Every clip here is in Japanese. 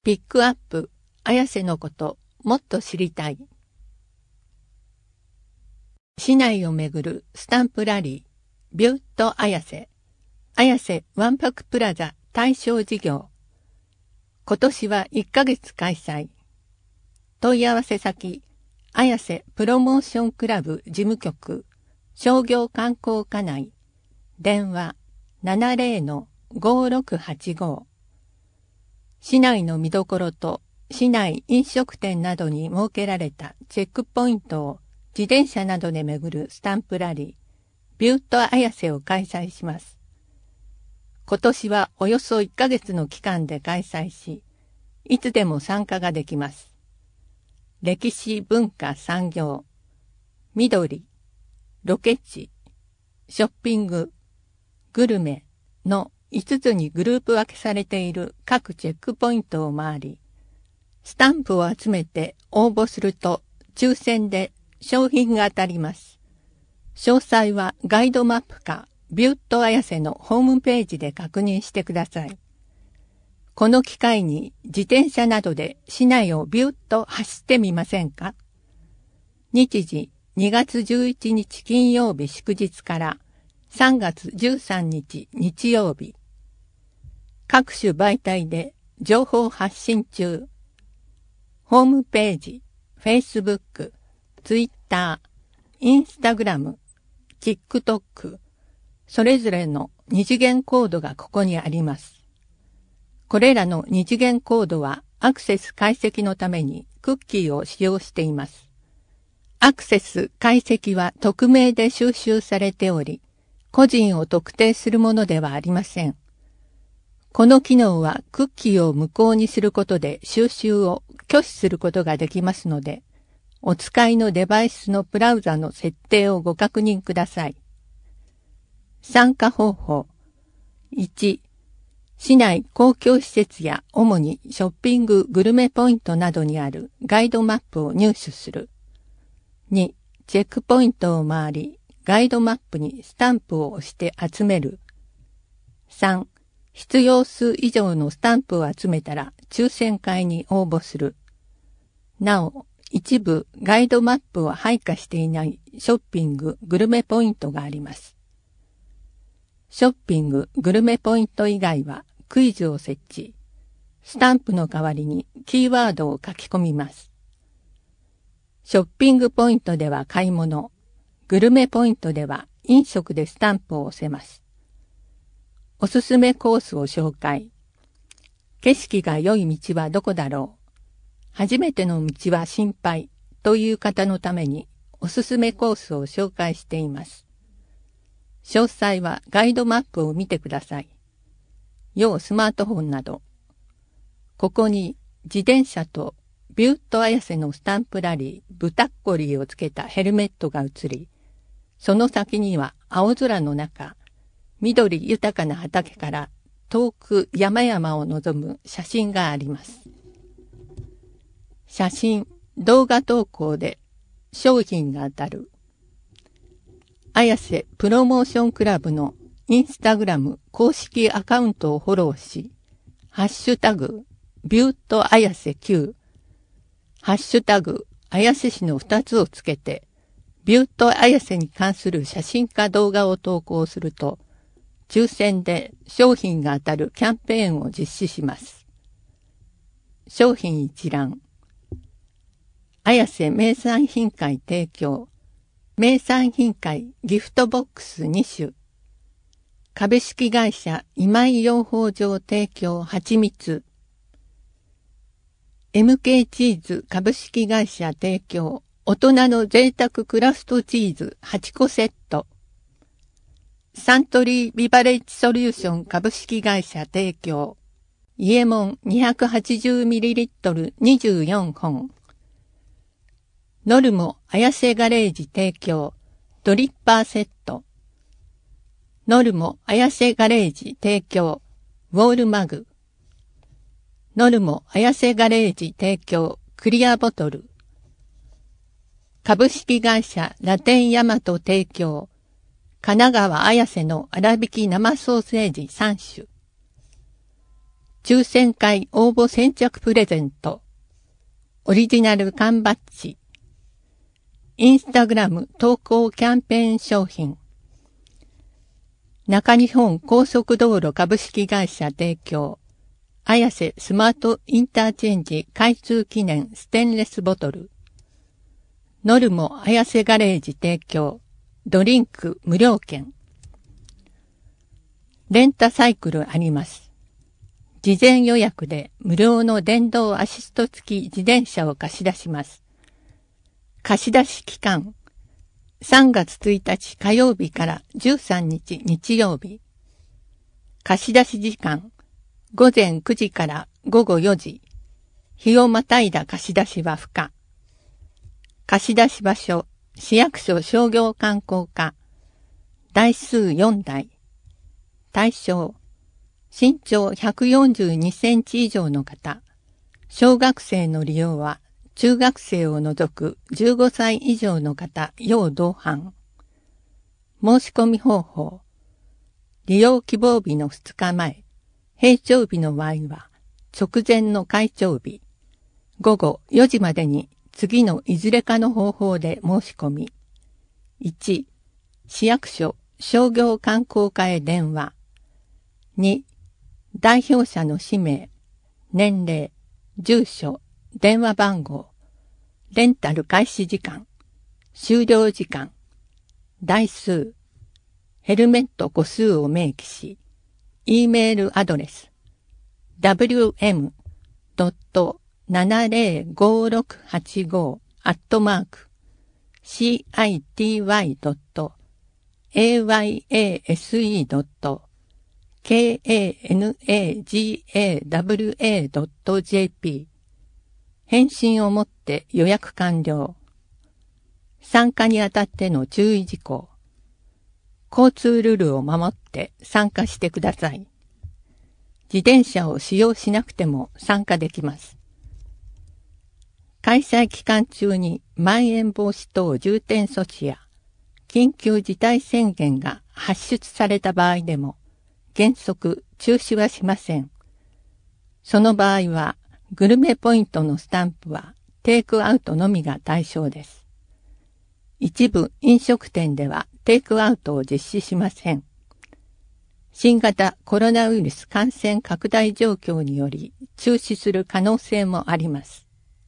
ピックアップ、綾瀬のこと、もっと知りたい。市内をめぐるスタンプラリー、ビュート綾瀬、綾瀬わんぱくプラザ対象事業。今年は1ヶ月開催。問い合わせ先、綾瀬プロモーションクラブ事務局、商業観光課内、電話 70-5685。市内の見どころと市内飲食店などに設けられたチェックポイントを自転車などで巡るスタンプラリー、ビュート綾瀬を開催します。今年はおよそ1ヶ月の期間で開催し、いつでも参加ができます。歴史、文化、産業、緑、ロケ地、ショッピング、グルメの5つにグループ分けされている各チェックポイントを回り、スタンプを集めて応募すると抽選で商品が当たります。詳細はガイドマップかビュート綾瀬のホームページで確認してください。この機会に自転車などで市内をビューッと走ってみませんか？日時2月11日金曜日祝日から3月13日日曜日。各種媒体で情報発信中。ホームページ、Facebook、Twitter、Instagram、TikTok、それぞれの二次元コードがここにあります。これらの二次元コードはアクセス解析のためにクッキーを使用しています。アクセス解析は匿名で収集されており、個人を特定するものではありません。この機能はクッキーを無効にすることで収集を拒否することができますので、お使いのデバイスのブラウザの設定をご確認ください。参加方法。1、市内公共施設や主にショッピンググルメポイントなどにあるガイドマップを入手する。2、チェックポイントを回り、ガイドマップにスタンプを押して集める。3、必要数以上のスタンプを集めたら抽選会に応募する。なお、一部ガイドマップを配下していないショッピンググルメポイントがあります。ショッピンググルメポイント以外はクイズを設置。スタンプの代わりにキーワードを書き込みます。ショッピングポイントでは買い物、グルメポイントでは飲食でスタンプを押せます。おすすめコースを紹介。景色が良い道はどこだろう。初めての道は心配という方のためにおすすめコースを紹介しています。詳細はガイドマップを見てください。要スマートフォンなど。ここに自転車とビュート綾瀬のスタンプラリー、ブタッコリーをつけたヘルメットが映り、その先には青空の中、緑豊かな畑から遠く山々を望む写真があります。写真、動画投稿で商品が当たる。綾瀬プロモーションクラブのインスタグラム公式アカウントをフォローし、ハッシュタグ、ビュート綾瀬9、ハッシュタグ、綾瀬市の2つをつけて、ビュート綾瀬に関する写真か動画を投稿すると、抽選で商品が当たるキャンペーンを実施します。商品一覧。綾瀬名産品会提供。名産品会ギフトボックス2種。株式会社今井養蜂場提供蜂蜜。MK チーズ株式会社提供大人の贅沢クラフトチーズ8個セット。サントリービバレッジソリューション株式会社提供。伊右衛門 280ml 24本。ノルモ綾瀬ガレージ提供。ドリッパーセット。ノルモ綾瀬ガレージ提供。ウォールマグ。ノルモ綾瀬ガレージ提供。クリアボトル。株式会社ラテンヤマト提供。神奈川綾瀬の粗挽き生ソーセージ3種。 抽選会応募先着プレゼント、オリジナル缶バッジ、インスタグラム投稿キャンペーン商品、中日本高速道路株式会社提供、綾瀬スマートインターチェンジ開通記念ステンレスボトル、ノルモ綾瀬ガレージ提供、ドリンク無料券、レンタサイクルあります。事前予約で無料の電動アシスト付き自転車を貸し出します。貸し出し期間、3月1日火曜日から13日日曜日。貸し出し時間、午前9時から午後4時。日をまたいだ貸し出しは不可。貸し出し場所、市役所商業観光課。台数4台。対象、身長142センチ以上の方。小学生の利用は、中学生を除く15歳以上の方、要同伴。申し込み方法。利用希望日の2日前。平常日の場合は、直前の開帳日。午後4時までに次のいずれかの方法で申し込み。1、市役所商業観光課へ電話。2、代表者の氏名、年齢、住所、電話番号、レンタル開始時間、終了時間、台数、ヘルメット個数を明記し、E メールアドレス、www.city.city.kanagawa.jp 返信をもって予約完了。参加にあたっての注意事項。交通ルールを守って参加してください。自転車を使用しなくても参加できます。開催期間中にまん延防止等重点措置や緊急事態宣言が発出された場合でも原則中止はしません。その場合はグルメポイントのスタンプはテイクアウトのみが対象です。一部飲食店ではテイクアウトを実施しません。新型コロナウイルス感染拡大状況により中止する可能性もあります。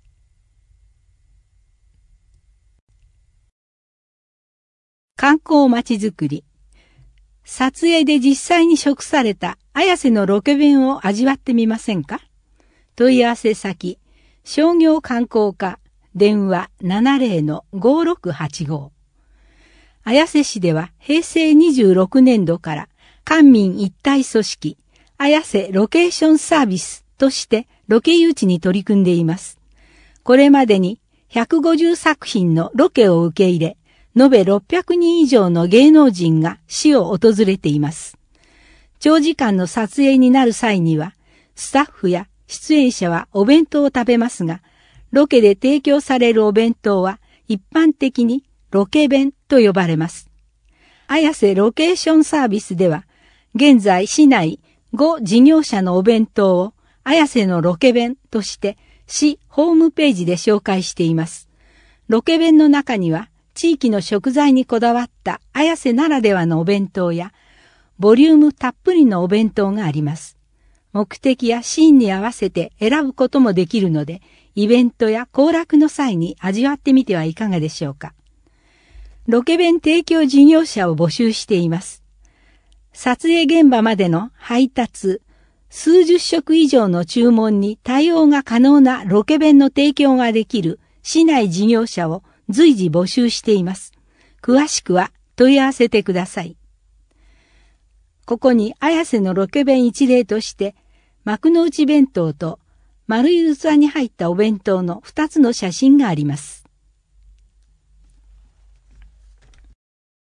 観光まちづくり。撮影で実際に食された綾瀬のロケ弁を味わってみませんか？問い合わせ先、商業観光課、電話 70-5685。綾瀬市では平成26年度から官民一体組織、綾瀬ロケーションサービスとしてロケ誘致に取り組んでいます。これまでに150作品のロケを受け入れ、延べ600人以上の芸能人が市を訪れています。長時間の撮影になる際には、スタッフや出演者はお弁当を食べますが、ロケで提供されるお弁当は一般的にロケ弁と呼ばれます。綾瀬ロケーションサービスでは、現在市内5事業者のお弁当を綾瀬のロケ弁として市ホームページで紹介しています。ロケ弁の中には、地域の食材にこだわった綾瀬ならではのお弁当や、ボリュームたっぷりのお弁当があります。目的やシーンに合わせて選ぶこともできるので、イベントや行楽の際に味わってみてはいかがでしょうか。ロケ弁提供事業者を募集しています。撮影現場までの配達、数十食以上の注文に対応が可能なロケ弁の提供ができる市内事業者を随時募集しています。詳しくは問い合わせてください。ここに綾瀬のロケ弁一例として、幕の内弁当と丸い器に入ったお弁当の2つの写真があります。